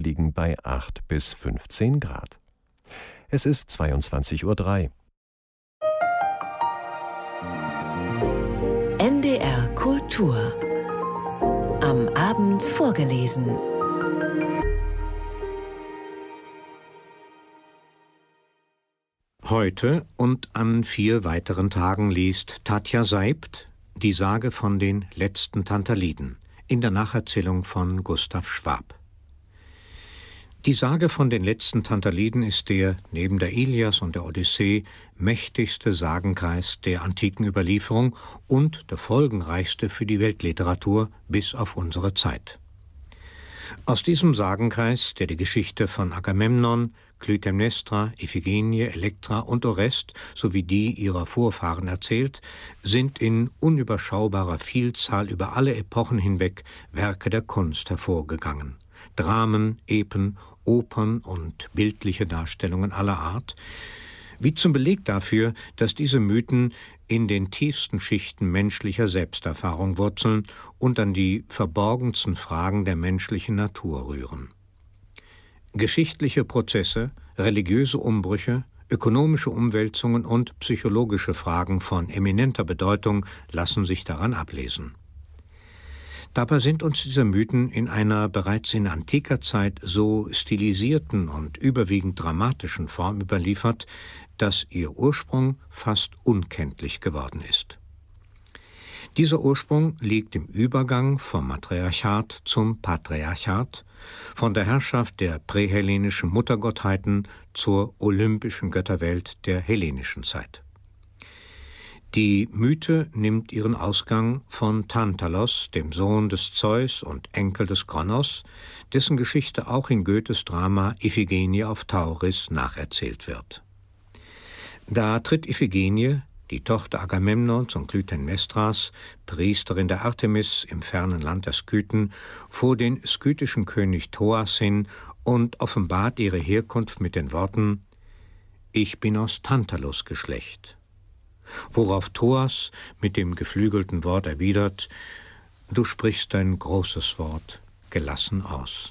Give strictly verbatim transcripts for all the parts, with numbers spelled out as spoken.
liegen bei acht bis fünfzehn Grad. Es ist zweiundzwanzig Uhr drei. N D R Kultur. Am Abend vorgelesen. Heute und an vier weiteren Tagen liest Tatja Seibt die Sage von den letzten Tantaliden in der Nacherzählung von Gustav Schwab. Die Sage von den letzten Tantaliden ist der, neben der Ilias und der Odyssee, mächtigste Sagenkreis der antiken Überlieferung und der folgenreichste für die Weltliteratur bis auf unsere Zeit. Aus diesem Sagenkreis, der die Geschichte von Agamemnon, Klytämnestra, Iphigenie, Elektra und Orest sowie die ihrer Vorfahren erzählt, sind in unüberschaubarer Vielzahl über alle Epochen hinweg Werke der Kunst hervorgegangen. Dramen, Epen, Opern und bildliche Darstellungen aller Art, wie zum Beleg dafür, dass diese Mythen in den tiefsten Schichten menschlicher Selbsterfahrung wurzeln und an die verborgensten Fragen der menschlichen Natur rühren. Geschichtliche Prozesse, religiöse Umbrüche, ökonomische Umwälzungen und psychologische Fragen von eminenter Bedeutung lassen sich daran ablesen. Dabei sind uns diese Mythen in einer bereits in antiker Zeit so stilisierten und überwiegend dramatischen Form überliefert, dass ihr Ursprung fast unkenntlich geworden ist. Dieser Ursprung liegt im Übergang vom Matriarchat zum Patriarchat, von der Herrschaft der prähellenischen Muttergottheiten zur olympischen Götterwelt der hellenischen Zeit. Die Mythe nimmt ihren Ausgang von Tantalos, dem Sohn des Zeus und Enkel des Kronos, dessen Geschichte auch in Goethes Drama Iphigenie auf Tauris nacherzählt wird. Da tritt Iphigenie, die Tochter Agamemnons und Klytämnestras, Priesterin der Artemis im fernen Land der Skythen, vor den skythischen König Thoas hin und offenbart ihre Herkunft mit den Worten: »Ich bin aus Tantalos Geschlecht«, worauf Thoas mit dem geflügelten Wort erwidert: »Du sprichst ein großes Wort gelassen aus.«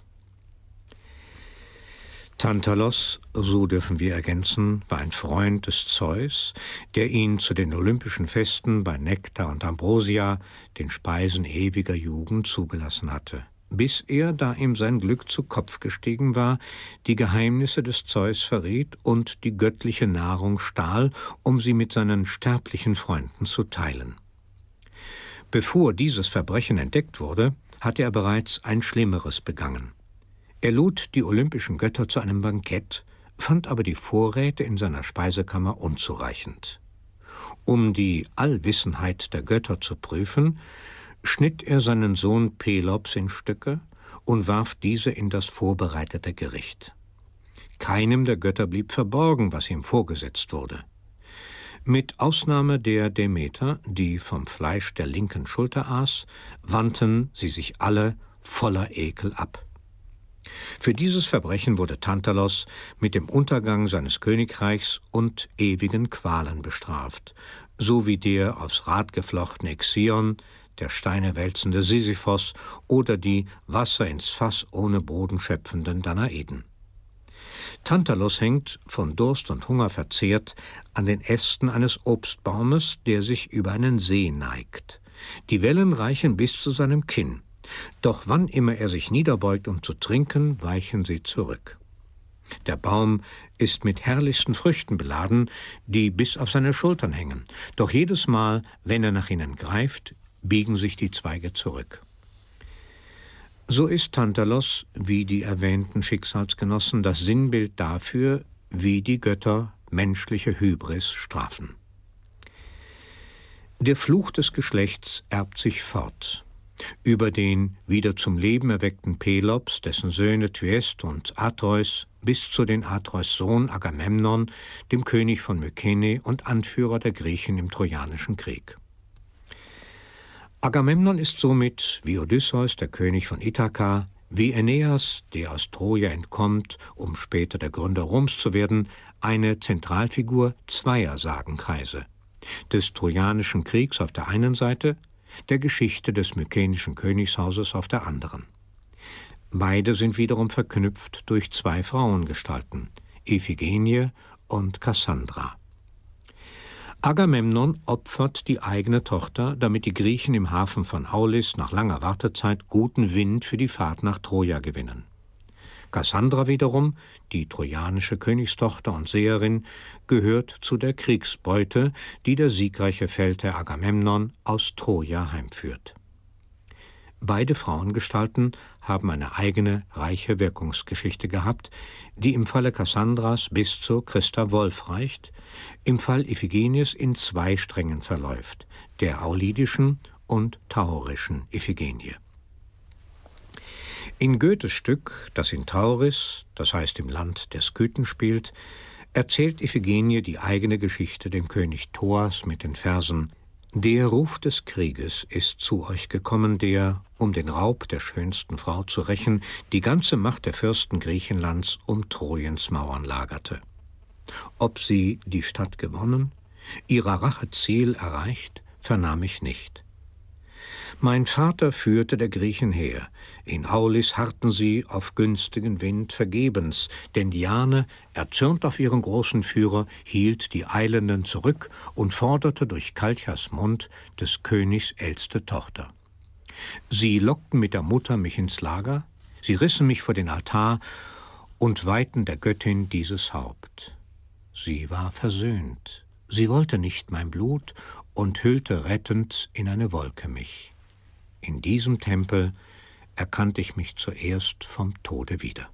Tantalos, so dürfen wir ergänzen, war ein Freund des Zeus, der ihn zu den Olympischen Festen bei Nektar und Ambrosia, den Speisen ewiger Jugend, zugelassen hatte, bis er, da ihm sein Glück zu Kopf gestiegen war, die Geheimnisse des Zeus verriet und die göttliche Nahrung stahl, um sie mit seinen sterblichen Freunden zu teilen. Bevor dieses Verbrechen entdeckt wurde, hatte er bereits ein schlimmeres begangen. Er lud die olympischen Götter zu einem Bankett, fand aber die Vorräte in seiner Speisekammer unzureichend. Um die Allwissenheit der Götter zu prüfen, schnitt er seinen Sohn Pelops in Stücke und warf diese in das vorbereitete Gericht. Keinem der Götter blieb verborgen, was ihm vorgesetzt wurde. Mit Ausnahme der Demeter, die vom Fleisch der linken Schulter aß, wandten sie sich alle voller Ekel ab. Für dieses Verbrechen wurde Tantalos mit dem Untergang seines Königreichs und ewigen Qualen bestraft, so wie der aufs Rad geflochtene Ixion, der Steine wälzende Sisyphos oder die Wasser ins Fass ohne Boden schöpfenden Danaiden. Tantalos hängt, von Durst und Hunger verzehrt, an den Ästen eines Obstbaumes, der sich über einen See neigt. Die Wellen reichen bis zu seinem Kinn. Doch wann immer er sich niederbeugt, um zu trinken, weichen sie zurück. Der Baum ist mit herrlichsten Früchten beladen, die bis auf seine Schultern hängen. Doch jedes Mal, wenn er nach ihnen greift, biegen sich die Zweige zurück. So ist Tantalos, wie die erwähnten Schicksalsgenossen, das Sinnbild dafür, wie die Götter menschliche Hybris strafen. Der Fluch des Geschlechts erbt sich fort. Über den wieder zum Leben erweckten Pelops, dessen Söhne Thyest und Atreus, bis zu den Atreus' Sohn Agamemnon, dem König von Mykene und Anführer der Griechen im Trojanischen Krieg. Agamemnon ist somit, wie Odysseus, der König von Ithaka, wie Aeneas, der aus Troja entkommt, um später der Gründer Roms zu werden, eine Zentralfigur zweier Sagenkreise: des Trojanischen Kriegs auf der einen Seite, der Geschichte des mykenischen Königshauses auf der anderen. Beide sind wiederum verknüpft durch zwei Frauengestalten, Iphigenie und Kassandra. Agamemnon opfert die eigene Tochter, damit die Griechen im Hafen von Aulis nach langer Wartezeit guten Wind für die Fahrt nach Troja gewinnen. Kassandra wiederum, die trojanische Königstochter und Seherin, gehört zu der Kriegsbeute, die der siegreiche Feldherr Agamemnon aus Troja heimführt. Beide Frauengestalten haben eine eigene, reiche Wirkungsgeschichte gehabt, die im Falle Kassandras bis zur Christa Wolf reicht, im Fall Iphigenies in zwei Strängen verläuft, der aulidischen und taurischen Iphigenie. In Goethes Stück, das in Tauris, das heißt im Land der Skythen, spielt, erzählt Iphigenie die eigene Geschichte dem König Thoas mit den Versen: Der Ruf des Krieges ist zu euch gekommen, der, um den Raub der schönsten Frau zu rächen, die ganze Macht der Fürsten Griechenlands um Trojens Mauern lagerte. Ob sie die Stadt gewonnen, ihrer Rache Ziel erreicht, vernahm ich nicht. Mein Vater führte der Griechen her. In Aulis harrten sie auf günstigen Wind vergebens, denn Diane, erzürnt auf ihren großen Führer, hielt die Eilenden zurück und forderte durch Kalchas Mund des Königs älteste Tochter. Sie lockten mit der Mutter mich ins Lager, sie rissen mich vor den Altar und weihten der Göttin dieses Haupt. Sie war versöhnt, sie wollte nicht mein Blut und hüllte rettend in eine Wolke mich. In diesem Tempel erkannte ich mich zuerst vom Tode wieder.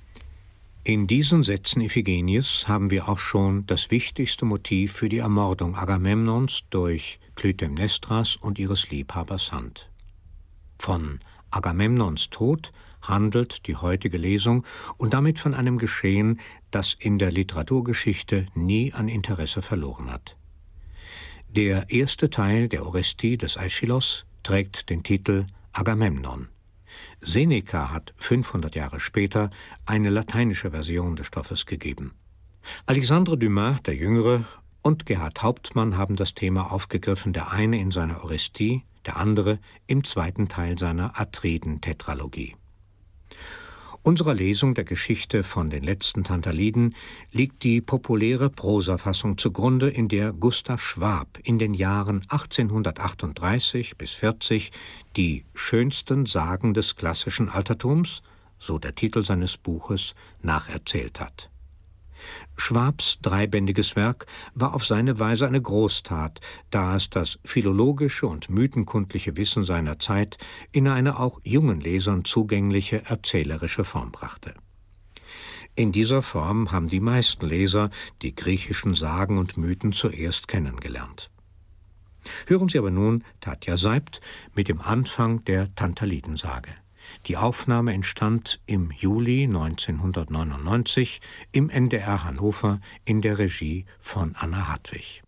In diesen Sätzen Iphigenies haben wir auch schon das wichtigste Motiv für die Ermordung Agamemnons durch Klytämnestras und ihres Liebhabers Hand. Von Agamemnons Tod handelt die heutige Lesung und damit von einem Geschehen, das in der Literaturgeschichte nie an Interesse verloren hat. Der erste Teil der Orestie des Aeschylos trägt den Titel Agamemnon. Seneca hat fünfhundert Jahre später eine lateinische Version des Stoffes gegeben. Alexandre Dumas, der Jüngere, und Gerhard Hauptmann haben das Thema aufgegriffen, der eine in seiner Orestie, der andere im zweiten Teil seiner Atriden-Tetralogie. Unserer Lesung der Geschichte von den letzten Tantaliden liegt die populäre Prosafassung zugrunde, in der Gustav Schwab in den Jahren achtzehnhundertachtunddreißig bis vierzig die schönsten Sagen des klassischen Altertums, so der Titel seines Buches, nacherzählt hat. Schwabs dreibändiges Werk war auf seine Weise eine Großtat, da es das philologische und mythenkundliche Wissen seiner Zeit in eine auch jungen Lesern zugängliche erzählerische Form brachte. In dieser Form haben die meisten Leser die griechischen Sagen und Mythen zuerst kennengelernt. Hören Sie aber nun Tatja Seibt mit dem Anfang der Tantalidensage. Die Aufnahme entstand im Juli neunzehnhundertneunundneunzig im N D R Hannover in der Regie von Anna Hartwig.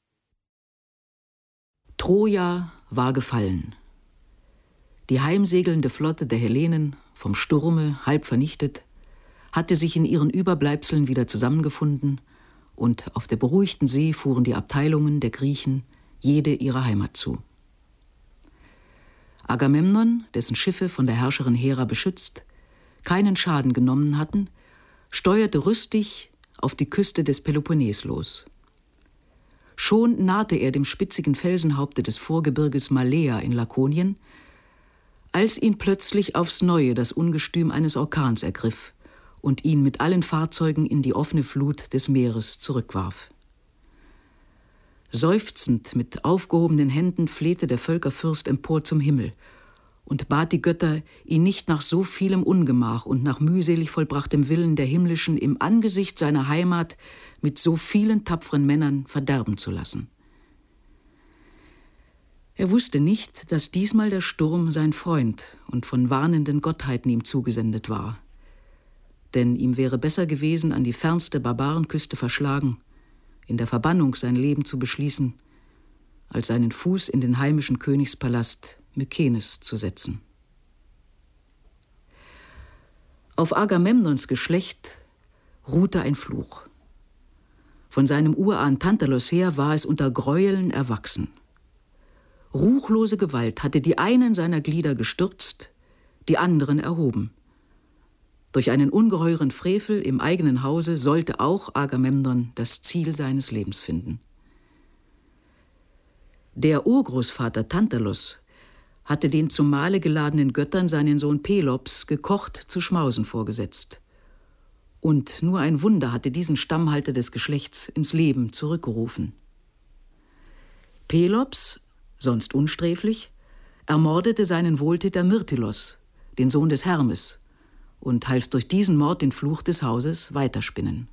Troja war gefallen. Die heimsegelnde Flotte der Hellenen, vom Sturme halb vernichtet, hatte sich in ihren Überbleibseln wieder zusammengefunden, und auf der beruhigten See fuhren die Abteilungen der Griechen jede ihrer Heimat zu. Agamemnon, dessen Schiffe von der Herrscherin Hera beschützt, keinen Schaden genommen hatten, steuerte rüstig auf die Küste des Peloponnes los. Schon nahte er dem spitzigen Felsenhaupte des Vorgebirges Malea in Lakonien, als ihn plötzlich aufs Neue das Ungestüm eines Orkans ergriff und ihn mit allen Fahrzeugen in die offene Flut des Meeres zurückwarf. Seufzend mit aufgehobenen Händen flehte der Völkerfürst empor zum Himmel und bat die Götter, ihn nicht nach so vielem Ungemach und nach mühselig vollbrachtem Willen der Himmlischen im Angesicht seiner Heimat mit so vielen tapferen Männern verderben zu lassen. Er wusste nicht, dass diesmal der Sturm sein Freund und von warnenden Gottheiten ihm zugesendet war. Denn ihm wäre besser gewesen, an die fernste Barbarenküste verschlagen, in der Verbannung sein Leben zu beschließen, als seinen Fuß in den heimischen Königspalast Mykenes zu setzen. Auf Agamemnons Geschlecht ruhte ein Fluch. Von seinem Urahn Tantalos her war es unter Gräueln erwachsen. Ruchlose Gewalt hatte die einen seiner Glieder gestürzt, die anderen erhoben. Durch einen ungeheuren Frevel im eigenen Hause sollte auch Agamemnon das Ziel seines Lebens finden. Der Urgroßvater Tantalos hatte den zum Mahle geladenen Göttern seinen Sohn Pelops gekocht zu schmausen vorgesetzt. Und nur ein Wunder hatte diesen Stammhalter des Geschlechts ins Leben zurückgerufen. Pelops, sonst unsträflich, ermordete seinen Wohltäter Myrtilos, den Sohn des Hermes, und half durch diesen Mord den Fluch des Hauses weiterspinnen.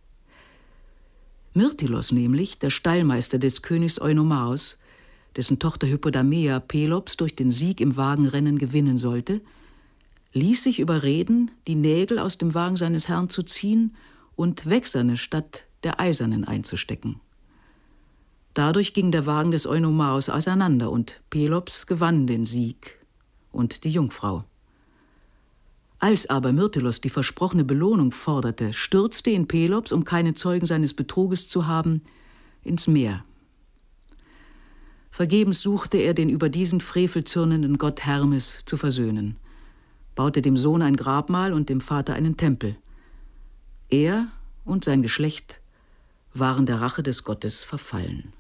Myrtilos nämlich, der Stallmeister des Königs Eunomaos, dessen Tochter Hypodamea Pelops durch den Sieg im Wagenrennen gewinnen sollte, ließ sich überreden, die Nägel aus dem Wagen seines Herrn zu ziehen und wächserne statt der eisernen einzustecken. Dadurch ging der Wagen des Eunomaos auseinander und Pelops gewann den Sieg und die Jungfrau. Als aber Myrtilos die versprochene Belohnung forderte, stürzte ihn Pelops, um keine Zeugen seines Betruges zu haben, ins Meer. Vergebens suchte er, den über diesen Frevel zürnenden Gott Hermes zu versöhnen, baute dem Sohn ein Grabmal und dem Vater einen Tempel. Er und sein Geschlecht waren der Rache des Gottes verfallen.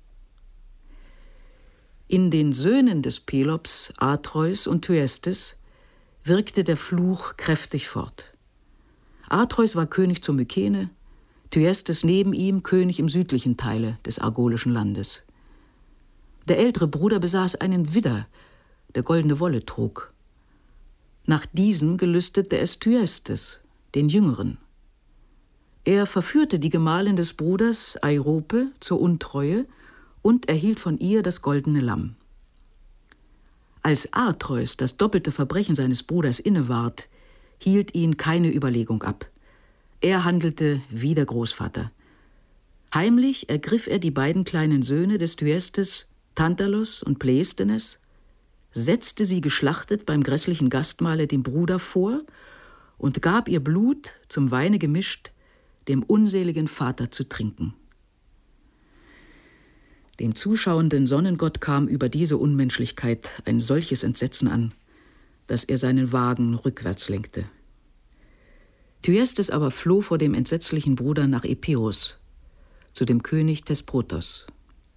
In den Söhnen des Pelops, Atreus und Thyestes, wirkte der Fluch kräftig fort. Atreus war König zu Mykene, Thyestes neben ihm König im südlichen Teile des argolischen Landes. Der ältere Bruder besaß einen Widder, der goldene Wolle trug. Nach diesen gelüstete es Thyestes, den Jüngeren. Er verführte die Gemahlin des Bruders, Eirope, zur Untreue und erhielt von ihr das goldene Lamm. Als Atreus das doppelte Verbrechen seines Bruders inneward, hielt ihn keine Überlegung ab. Er handelte wie der Großvater. Heimlich ergriff er die beiden kleinen Söhne des Thyestes, Tantalos und Pleisthenes, setzte sie geschlachtet beim grässlichen Gastmahle dem Bruder vor und gab ihr Blut, zum Weine gemischt, dem unseligen Vater zu trinken. Dem zuschauenden Sonnengott kam über diese Unmenschlichkeit ein solches Entsetzen an, dass er seinen Wagen rückwärts lenkte. Thyestes aber floh vor dem entsetzlichen Bruder nach Epirus, zu dem König Thesprotos.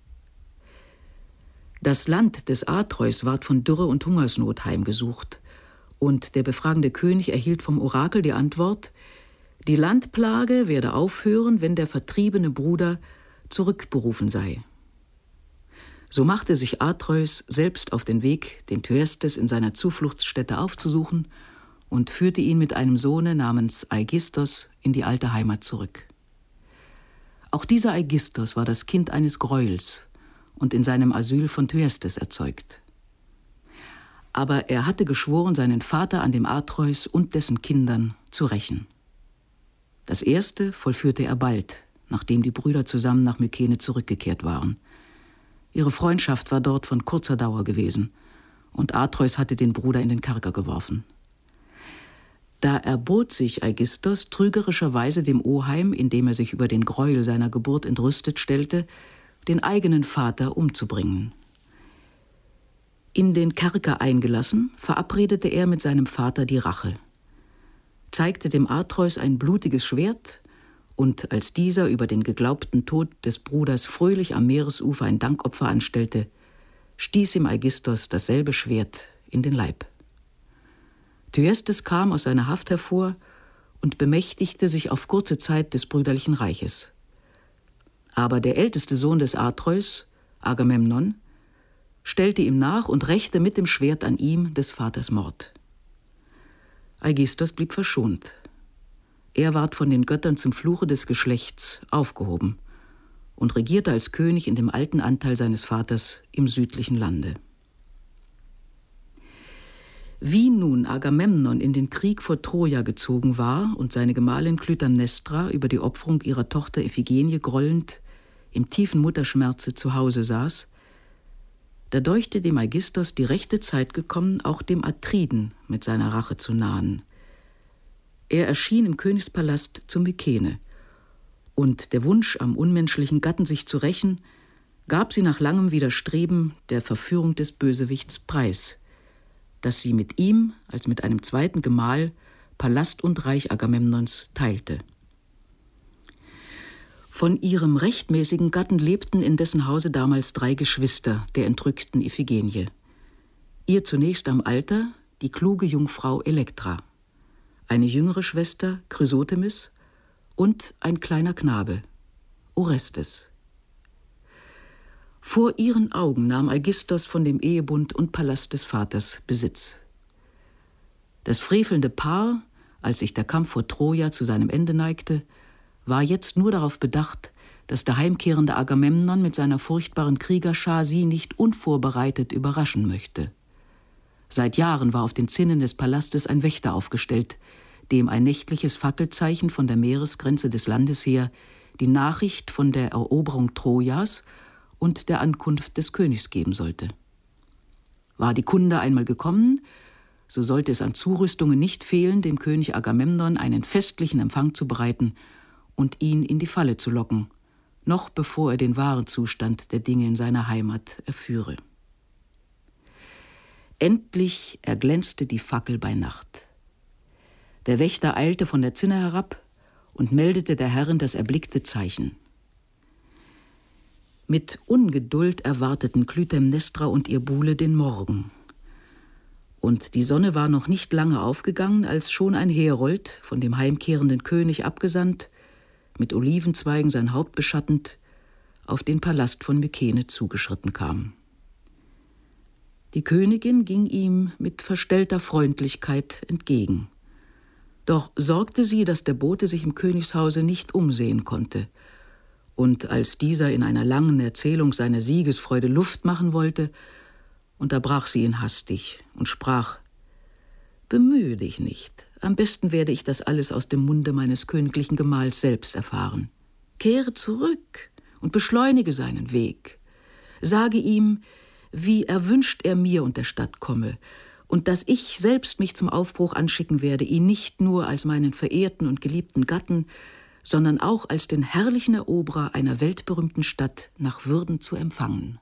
Das Land des Atreus ward von Dürre und Hungersnot heimgesucht, und der befragende König erhielt vom Orakel die Antwort, die Landplage werde aufhören, wenn der vertriebene Bruder zurückberufen sei. So machte sich Atreus selbst auf den Weg, den Thyestes in seiner Zufluchtsstätte aufzusuchen, und führte ihn mit einem Sohne namens Aigisthos in die alte Heimat zurück. Auch dieser Aigisthos war das Kind eines Gräuels und in seinem Asyl von Thyestes erzeugt. Aber er hatte geschworen, seinen Vater an dem Atreus und dessen Kindern zu rächen. Das erste vollführte er bald, nachdem die Brüder zusammen nach Mykene zurückgekehrt waren. Ihre Freundschaft war dort von kurzer Dauer gewesen, und Atreus hatte den Bruder in den Kerker geworfen. Da erbot sich Aigisthos trügerischerweise dem Oheim, indem er sich über den Gräuel seiner Geburt entrüstet stellte, den eigenen Vater umzubringen. In den Kerker eingelassen, verabredete er mit seinem Vater die Rache, zeigte dem Atreus ein blutiges Schwert, und als dieser über den geglaubten Tod des Bruders fröhlich am Meeresufer ein Dankopfer anstellte, stieß ihm Aigisthos dasselbe Schwert in den Leib. Thyestes kam aus seiner Haft hervor und bemächtigte sich auf kurze Zeit des brüderlichen Reiches. Aber der älteste Sohn des Atreus, Agamemnon, stellte ihm nach und rächte mit dem Schwert an ihm des Vaters Mord. Aigisthos blieb verschont. Er ward von den Göttern zum Fluche des Geschlechts aufgehoben und regierte als König in dem alten Anteil seines Vaters im südlichen Lande. Wie nun Agamemnon in den Krieg vor Troja gezogen war und seine Gemahlin Klytämnestra über die Opferung ihrer Tochter Iphigenie grollend im tiefen Mutterschmerze zu Hause saß, da deuchte dem Aigisthos die rechte Zeit gekommen, auch dem Atriden mit seiner Rache zu nahen. Er erschien im Königspalast zu Mykene, und der Wunsch, am unmenschlichen Gatten sich zu rächen, gab sie nach langem Widerstreben der Verführung des Bösewichts preis, dass sie mit ihm als mit einem zweiten Gemahl Palast und Reich Agamemnons teilte. Von ihrem rechtmäßigen Gatten lebten in dessen Hause damals drei Geschwister der entrückten Iphigenie. Ihr zunächst am Alter die kluge Jungfrau Elektra, eine jüngere Schwester Chrysothemis und ein kleiner Knabe, Orestes. Vor ihren Augen nahm Aigisthos von dem Ehebund und Palast des Vaters Besitz. Das frevelnde Paar, als sich der Kampf vor Troja zu seinem Ende neigte, war jetzt nur darauf bedacht, dass der heimkehrende Agamemnon mit seiner furchtbaren Kriegerschar sie nicht unvorbereitet überraschen möchte. Seit Jahren war auf den Zinnen des Palastes ein Wächter aufgestellt, dem ein nächtliches Fackelzeichen von der Meeresgrenze des Landes her die Nachricht von der Eroberung Trojas und der Ankunft des Königs geben sollte. War die Kunde einmal gekommen, so sollte es an Zurüstungen nicht fehlen, dem König Agamemnon einen festlichen Empfang zu bereiten und ihn in die Falle zu locken, noch bevor er den wahren Zustand der Dinge in seiner Heimat erführe. Endlich erglänzte die Fackel bei Nacht. Der Wächter eilte von der Zinne herab und meldete der Herrin das erblickte Zeichen. Mit Ungeduld erwarteten Klytämnestra und ihr Buhle den Morgen. Und die Sonne war noch nicht lange aufgegangen, als schon ein Herold, von dem heimkehrenden König abgesandt, mit Olivenzweigen sein Haupt beschattend, auf den Palast von Mykene zugeschritten kam. Die Königin ging ihm mit verstellter Freundlichkeit entgegen. Doch sorgte sie, dass der Bote sich im Königshause nicht umsehen konnte. Und als dieser in einer langen Erzählung seiner Siegesfreude Luft machen wollte, unterbrach sie ihn hastig und sprach: »Bemühe dich nicht. Am besten werde ich das alles aus dem Munde meines königlichen Gemahls selbst erfahren. Kehre zurück und beschleunige seinen Weg. Sage ihm, wie erwünscht er mir und der Stadt komme, und dass ich selbst mich zum Aufbruch anschicken werde, ihn nicht nur als meinen verehrten und geliebten Gatten, sondern auch als den herrlichen Eroberer einer weltberühmten Stadt nach Würden zu empfangen.«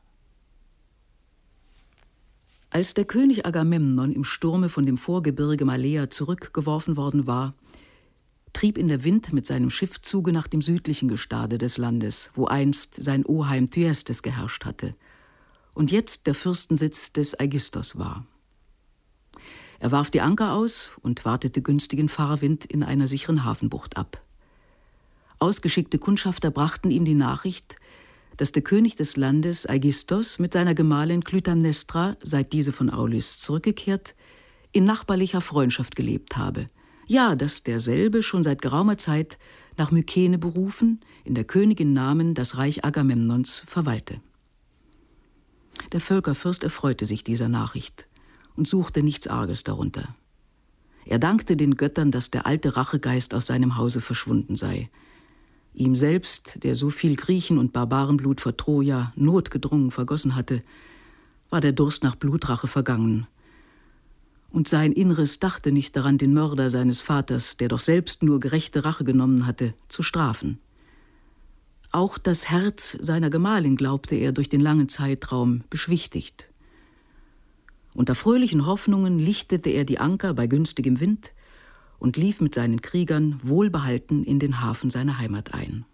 Als der König Agamemnon im Sturme von dem Vorgebirge Malea zurückgeworfen worden war, trieb ihn der Wind mit seinem Schiffzuge nach dem südlichen Gestade des Landes, wo einst sein Oheim Thyestes geherrscht hatte und jetzt der Fürstensitz des Aigisthos war. Er warf die Anker aus und wartete günstigen Fahrwind in einer sicheren Hafenbucht ab. Ausgeschickte Kundschafter brachten ihm die Nachricht, dass der König des Landes, Aigisthos, mit seiner Gemahlin Klytämnestra, seit diese von Aulis zurückgekehrt, in nachbarlicher Freundschaft gelebt habe. Ja, dass derselbe schon seit geraumer Zeit nach Mykene berufen, in der Königin Namen das Reich Agamemnons verwalte. Der Völkerfürst erfreute sich dieser Nachricht und suchte nichts Arges darunter. Er dankte den Göttern, dass der alte Rachegeist aus seinem Hause verschwunden sei. Ihm selbst, der so viel Griechen- und Barbarenblut vor Troja notgedrungen vergossen hatte, war der Durst nach Blutrache vergangen. Und sein Inneres dachte nicht daran, den Mörder seines Vaters, der doch selbst nur gerechte Rache genommen hatte, zu strafen. Auch das Herz seiner Gemahlin glaubte er durch den langen Zeitraum beschwichtigt. Unter fröhlichen Hoffnungen lichtete er die Anker bei günstigem Wind und lief mit seinen Kriegern wohlbehalten in den Hafen seiner Heimat ein.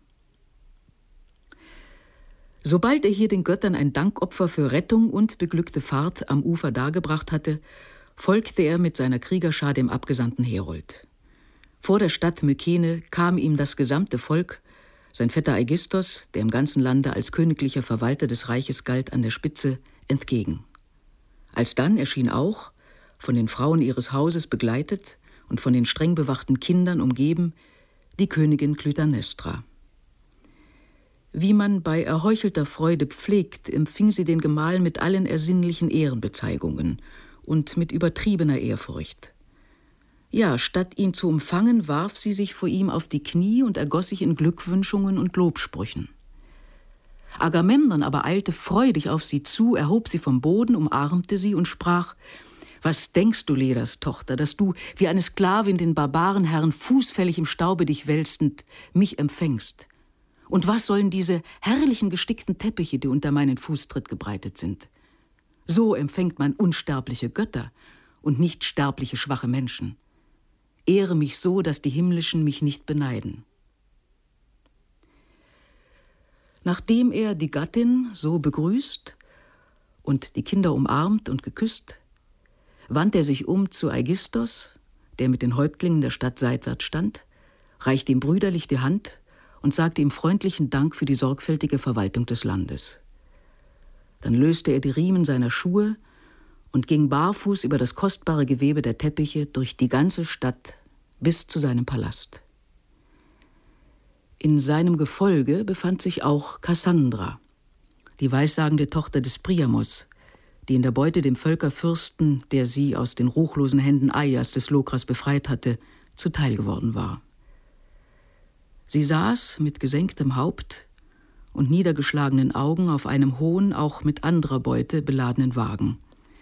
Sobald er hier den Göttern ein Dankopfer für Rettung und beglückte Fahrt am Ufer dargebracht hatte, folgte er mit seiner Kriegerschar dem abgesandten Herold. Vor der Stadt Mykene kam ihm das gesamte Volk, sein Vetter Aigisthos, der im ganzen Lande als königlicher Verwalter des Reiches galt, an der Spitze, entgegen. Alsdann erschien auch, von den Frauen ihres Hauses begleitet und von den streng bewachten Kindern umgeben, die Königin Klytämnestra. Wie man bei erheuchelter Freude pflegt, empfing sie den Gemahl mit allen ersinnlichen Ehrenbezeigungen und mit übertriebener Ehrfurcht. Ja, statt ihn zu umfangen, warf sie sich vor ihm auf die Knie und ergoss sich in Glückwünschungen und Lobsprüchen. Agamemnon aber eilte freudig auf sie zu, erhob sie vom Boden, umarmte sie und sprach: »Was denkst du, Ledas Tochter, dass du, wie eine Sklavin den Barbarenherren fußfällig im Staube dich wälzend, mich empfängst? Und was sollen diese herrlichen gestickten Teppiche, die unter meinen Fußtritt gebreitet sind? So empfängt man unsterbliche Götter und nicht sterbliche schwache Menschen. ehre mich so, dass die Himmlischen mich nicht beneiden. Nachdem er die Gattin so begrüßt und die Kinder umarmt und geküsst, wandte er sich um zu Aigisthos, der mit den Häuptlingen der Stadt seitwärts stand, reichte ihm brüderlich die Hand und sagte ihm freundlichen Dank für die sorgfältige Verwaltung des Landes. Dann löste er die Riemen seiner Schuhe und ging barfuß über das kostbare Gewebe der Teppiche durch die ganze Stadt bis zu seinem Palast. In seinem Gefolge befand sich auch Kassandra, die weissagende Tochter des Priamos, die in der Beute dem Völkerfürsten, der sie aus den ruchlosen Händen Aias des Lokras befreit hatte, zuteil geworden war. Sie saß mit gesenktem Haupt und niedergeschlagenen Augen auf einem hohen, auch mit anderer Beute beladenen Wagen.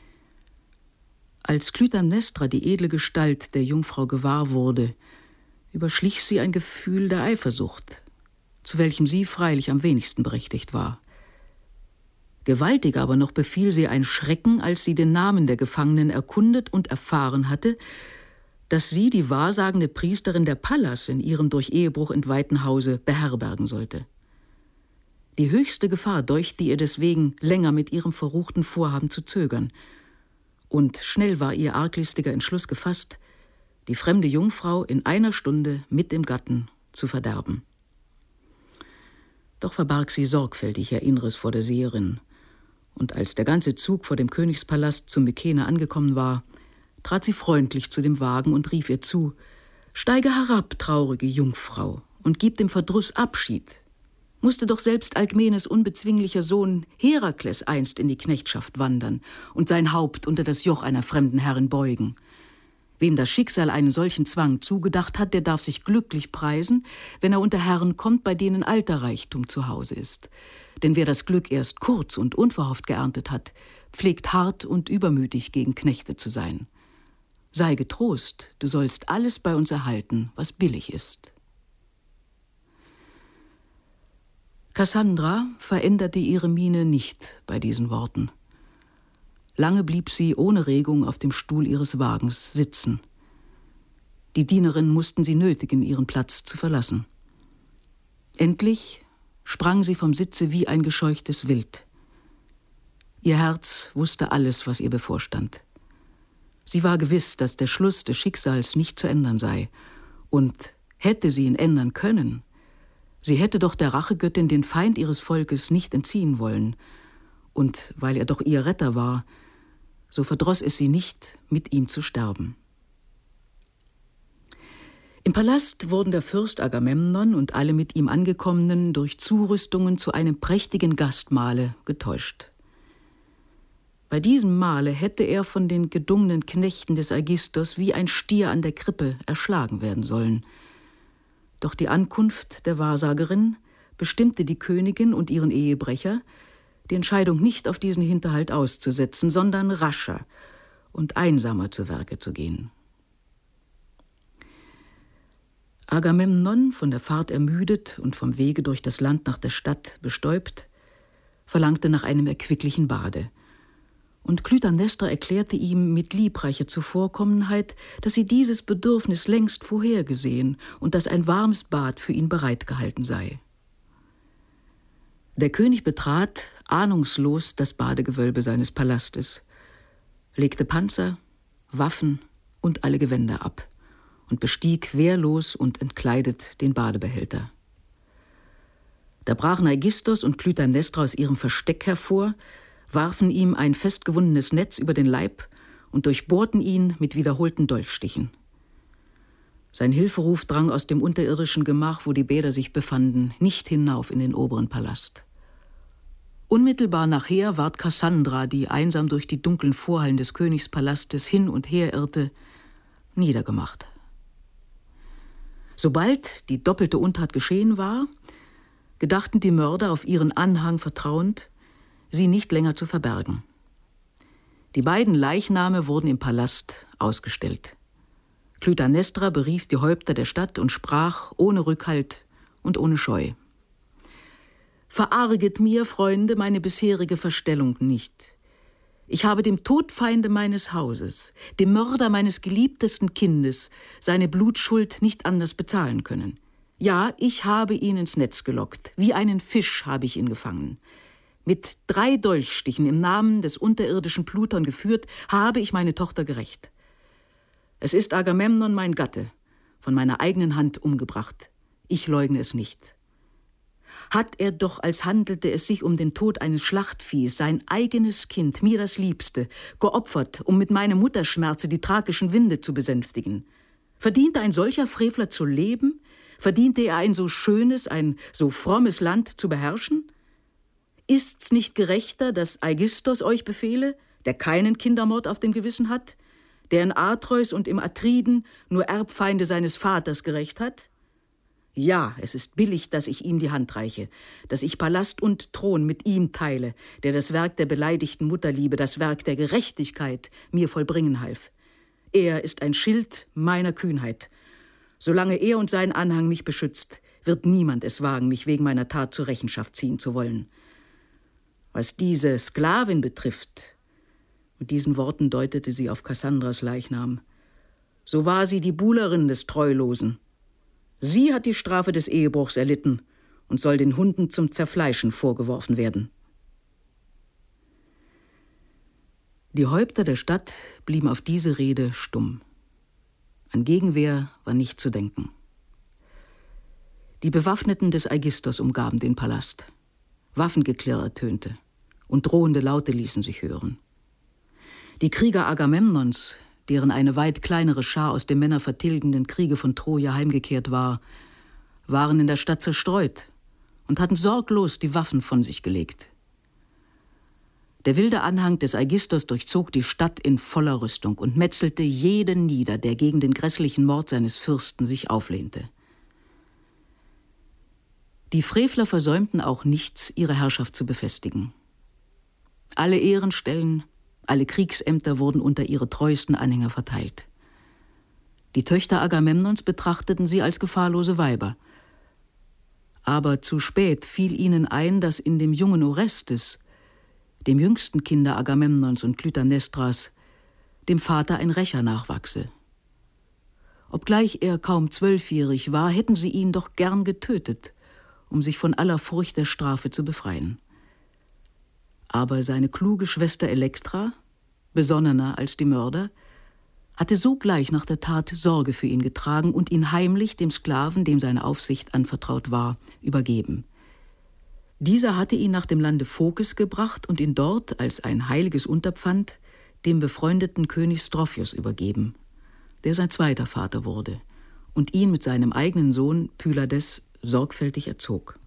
Als Klytämnestra die edle Gestalt der Jungfrau gewahr wurde, überschlich sie ein Gefühl der Eifersucht, zu welchem sie freilich am wenigsten berechtigt war. Gewaltig aber noch befiel sie ein Schrecken, als sie den Namen der Gefangenen erkundet und erfahren hatte, dass sie die wahrsagende Priesterin der Pallas in ihrem durch Ehebruch entweihten Hause beherbergen sollte. Die höchste Gefahr deuchte ihr deswegen, länger mit ihrem verruchten Vorhaben zu zögern, und schnell war ihr arglistiger Entschluss gefasst, die fremde Jungfrau in einer Stunde mit dem Gatten zu verderben. Doch verbarg sie sorgfältig ihr Inneres vor der Seherin, und als der ganze Zug vor dem Königspalast zu Mykene angekommen war, trat sie freundlich zu dem Wagen und rief ihr zu: »Steige herab, traurige Jungfrau, und gib dem Verdruss Abschied. Musste doch selbst Alkmenes unbezwinglicher Sohn Herakles einst in die Knechtschaft wandern und sein Haupt unter das Joch einer fremden Herrin beugen. Wem das Schicksal einen solchen Zwang zugedacht hat, der darf sich glücklich preisen, wenn er unter Herren kommt, bei denen alter Reichtum zu Hause ist. Denn wer das Glück erst kurz und unverhofft geerntet hat, pflegt hart und übermütig gegen Knechte zu sein. Sei getrost, du sollst alles bei uns erhalten, was billig ist.« Kassandra veränderte ihre Miene nicht bei diesen Worten. Lange blieb sie ohne Regung auf dem Stuhl ihres Wagens sitzen. Die Dienerinnen mussten sie nötigen, ihren Platz zu verlassen. Endlich sprang sie vom Sitze wie ein gescheuchtes Wild. Ihr Herz wusste alles, was ihr bevorstand. Sie war gewiss, dass der Schluss des Schicksals nicht zu ändern sei, und hätte sie ihn ändern können, sie hätte doch der Rachegöttin den Feind ihres Volkes nicht entziehen wollen, und weil er doch ihr Retter war, so verdross es sie nicht, mit ihm zu sterben. Im Palast wurden der Fürst Agamemnon und alle mit ihm Angekommenen durch Zurüstungen zu einem prächtigen Gastmahle getäuscht. Bei diesem Mahle hätte er von den gedungenen Knechten des Aigisthos wie ein Stier an der Krippe erschlagen werden sollen. Doch die Ankunft der Wahrsagerin bestimmte die Königin und ihren Ehebrecher, die Entscheidung nicht auf diesen Hinterhalt auszusetzen, sondern rascher und einsamer zu Werke zu gehen. Agamemnon, von der Fahrt ermüdet und vom Wege durch das Land nach der Stadt bestäubt, verlangte nach einem erquicklichen Bade. Und Klytämnestra erklärte ihm mit liebreicher Zuvorkommenheit, dass sie dieses Bedürfnis längst vorhergesehen und dass ein warmes Bad für ihn bereitgehalten sei. Der König betrat ahnungslos das Badegewölbe seines Palastes, legte Panzer, Waffen und alle Gewänder ab und bestieg wehrlos und entkleidet den Badebehälter. Da brachen Aigisthos und Klytämnestra aus ihrem Versteck hervor, warfen ihm ein festgewundenes Netz über den Leib und durchbohrten ihn mit wiederholten Dolchstichen. Sein Hilferuf drang aus dem unterirdischen Gemach, wo die Bäder sich befanden, nicht hinauf in den oberen Palast. Unmittelbar nachher ward Kassandra, die einsam durch die dunklen Vorhallen des Königspalastes hin und her irrte, niedergemacht. Sobald die doppelte Untat geschehen war, gedachten die Mörder, auf ihren Anhang vertrauend, sie nicht länger zu verbergen. Die beiden Leichname wurden im Palast ausgestellt. Klytämnestra berief die Häupter der Stadt und sprach ohne Rückhalt und ohne Scheu: »Verarget mir, Freunde, meine bisherige Verstellung nicht. Ich habe dem Todfeinde meines Hauses, dem Mörder meines geliebtesten Kindes, seine Blutschuld nicht anders bezahlen können. Ja, ich habe ihn ins Netz gelockt, wie einen Fisch habe ich ihn gefangen. Mit drei Dolchstichen im Namen des unterirdischen Pluton geführt, habe ich meine Tochter gerächt. Es ist Agamemnon, mein Gatte, von meiner eigenen Hand umgebracht. Ich leugne es nicht. Hat er doch, als handelte es sich um den Tod eines Schlachtviehs, sein eigenes Kind, mir das Liebste, geopfert, um mit meinem Mutterschmerze die thrakischen Winde zu besänftigen. Verdiente ein solcher Frevler zu leben? Verdiente er ein so schönes, ein so frommes Land zu beherrschen? Ist's nicht gerechter, dass Aigisthos euch befehle, der keinen Kindermord auf dem Gewissen hat, der in Atreus und im Atriden nur Erbfeinde seines Vaters gerächt hat? Ja, es ist billig, dass ich ihm die Hand reiche, dass ich Palast und Thron mit ihm teile, der das Werk der beleidigten Mutterliebe, das Werk der Gerechtigkeit mir vollbringen half. Er ist ein Schild meiner Kühnheit. Solange er und sein Anhang mich beschützt, wird niemand es wagen, mich wegen meiner Tat zur Rechenschaft ziehen zu wollen. Was diese Sklavin betrifft, mit diesen Worten deutete sie auf Kassandras Leichnam, so war sie die Buhlerin des Treulosen. Sie hat die Strafe des Ehebruchs erlitten und soll den Hunden zum Zerfleischen vorgeworfen werden. Die Häupter der Stadt blieben auf diese Rede stumm. An Gegenwehr war nicht zu denken. Die Bewaffneten des Aigisthos umgaben den Palast. Waffengeklirr ertönte und drohende Laute ließen sich hören. Die Krieger Agamemnons, deren eine weit kleinere Schar aus dem männervertilgenden Kriege von Troja heimgekehrt war, waren in der Stadt zerstreut und hatten sorglos die Waffen von sich gelegt. Der wilde Anhang des Aigisthos durchzog die Stadt in voller Rüstung und metzelte jeden nieder, der gegen den grässlichen Mord seines Fürsten sich auflehnte. Die Frevler versäumten auch nichts, ihre Herrschaft zu befestigen. Alle Ehrenstellen, alle Kriegsämter wurden unter ihre treuesten Anhänger verteilt. Die Töchter Agamemnons betrachteten sie als gefahrlose Weiber. Aber zu spät fiel ihnen ein, dass in dem jungen Orestes, dem jüngsten Kinder Agamemnons und Klytaimnestras, dem Vater ein Rächer nachwachse. Obgleich er kaum zwölfjährig war, hätten sie ihn doch gern getötet, um sich von aller Furcht der Strafe zu befreien. Aber seine kluge Schwester Elektra, besonnener als die Mörder, hatte sogleich nach der Tat Sorge für ihn getragen und ihn heimlich dem Sklaven, dem seine Aufsicht anvertraut war, übergeben. Dieser hatte ihn nach dem Lande Phokis gebracht und ihn dort als ein heiliges Unterpfand dem befreundeten König Strophios übergeben, der sein zweiter Vater wurde und ihn mit seinem eigenen Sohn Pylades sorgfältig erzog.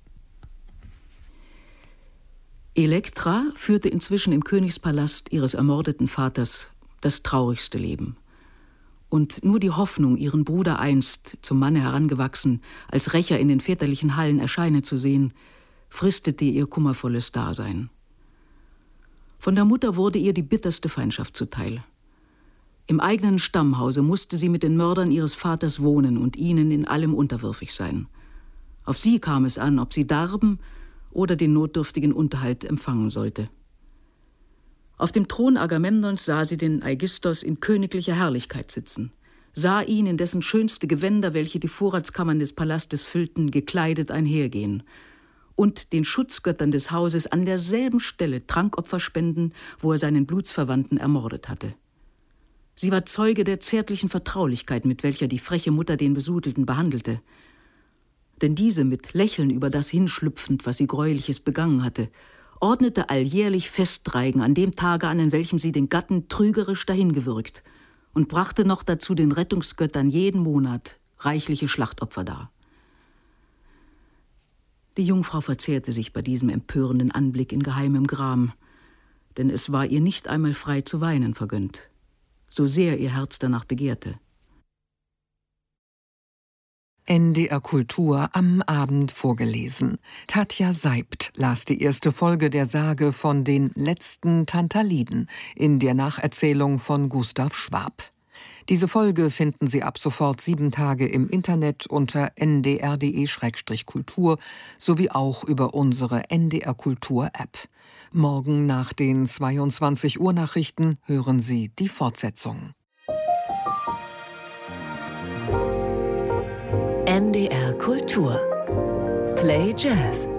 Elektra führte inzwischen im Königspalast ihres ermordeten Vaters das traurigste Leben. Und nur die Hoffnung, ihren Bruder einst, zum Manne herangewachsen, als Rächer in den väterlichen Hallen erscheinen zu sehen, fristete ihr kummervolles Dasein. Von der Mutter wurde ihr die bitterste Feindschaft zuteil. Im eigenen Stammhause musste sie mit den Mördern ihres Vaters wohnen und ihnen in allem unterwürfig sein. Auf sie kam es an, ob sie darben oder den notdürftigen Unterhalt empfangen sollte. Auf dem Thron Agamemnons sah sie den Aigisthos in königlicher Herrlichkeit sitzen, sah ihn in dessen schönste Gewänder, welche die Vorratskammern des Palastes füllten, gekleidet einhergehen und den Schutzgöttern des Hauses an derselben Stelle Trankopfer spenden, wo er seinen Blutsverwandten ermordet hatte. Sie war Zeuge der zärtlichen Vertraulichkeit, mit welcher die freche Mutter den Besudelten behandelte. Denn diese, mit Lächeln über das hinschlüpfend, was sie Gräuliches begangen hatte, ordnete alljährlich Festreigen an dem Tage an, in welchem sie den Gatten trügerisch dahingewürgt, und brachte noch dazu den Rettungsgöttern jeden Monat reichliche Schlachtopfer dar. Die Jungfrau verzehrte sich bei diesem empörenden Anblick in geheimem Gram, denn es war ihr nicht einmal frei zu weinen vergönnt, so sehr ihr Herz danach begehrte. N D R Kultur am Abend vorgelesen. Tatja Seibt las die erste Folge der Sage von den letzten Tantaliden in der Nacherzählung von Gustav Schwab. Diese Folge finden Sie ab sofort sieben Tage im Internet unter n d r punkt d e slash kultur sowie auch über unsere N D R Kultur App. Morgen nach den zweiundzwanzig Uhr Nachrichten hören Sie die Fortsetzung. N D R Kultur. Play Jazz.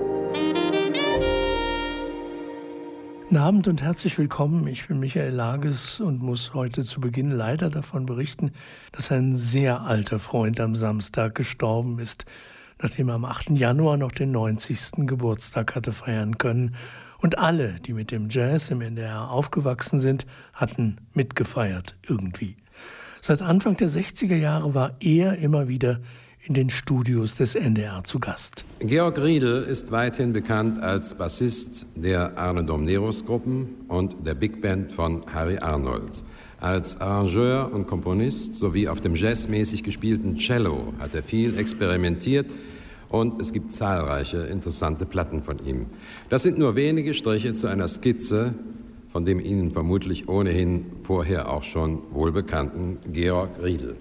Guten Abend und herzlich willkommen. Ich bin Michael Lages und muss heute zu Beginn leider davon berichten, dass ein sehr alter Freund am Samstag gestorben ist, nachdem er am achten Januar noch den neunzigsten Geburtstag hatte feiern können. Und alle, die mit dem Jazz im N D R aufgewachsen sind, hatten mitgefeiert irgendwie. Seit Anfang der sechziger Jahre war er immer wieder in den Studios des N D R zu Gast. Georg Riedl ist weithin bekannt als Bassist der Arne Domneros-Gruppen und der Big Band von Harry Arnold. Als Arrangeur und Komponist sowie auf dem jazzmäßig gespielten Cello hat er viel experimentiert und es gibt zahlreiche interessante Platten von ihm. Das sind nur wenige Striche zu einer Skizze von dem Ihnen vermutlich ohnehin vorher auch schon wohlbekannten Georg Riedl.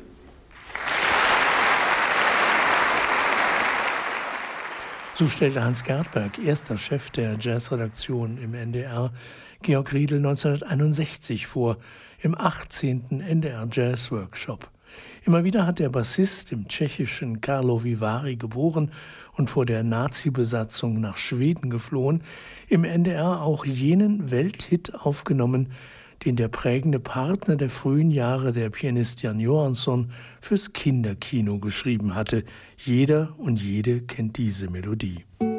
So stellte Hans Gertberg, erster Chef der Jazzredaktion im N D R, Georg Riedl neunzehnhunderteinundsechzig vor, im achtzehnten N D R Jazz Workshop. Immer wieder hat der Bassist im tschechischen Karlovy Vary geboren und vor der Nazi-Besatzung nach Schweden geflohen, im N D R auch jenen Welthit aufgenommen, den der prägende Partner der frühen Jahre, der Pianist Jan Johansson, fürs Kinderkino geschrieben hatte. Jeder und jede kennt diese Melodie.